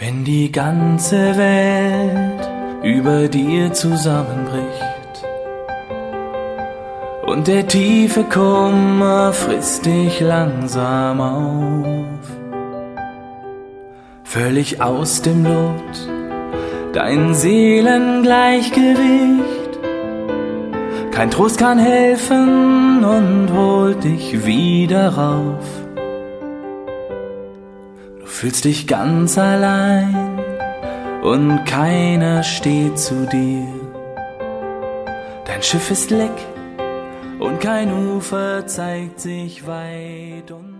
Wenn die ganze Welt über dir zusammenbricht und der tiefe Kummer frisst dich langsam auf, völlig aus dem Lot, dein Seelengleichgewicht, kein Trost kann helfen und holt dich wieder rauf. Du fühlst dich ganz allein und keiner steht zu dir. Dein Schiff ist leck und kein Ufer zeigt sich weit und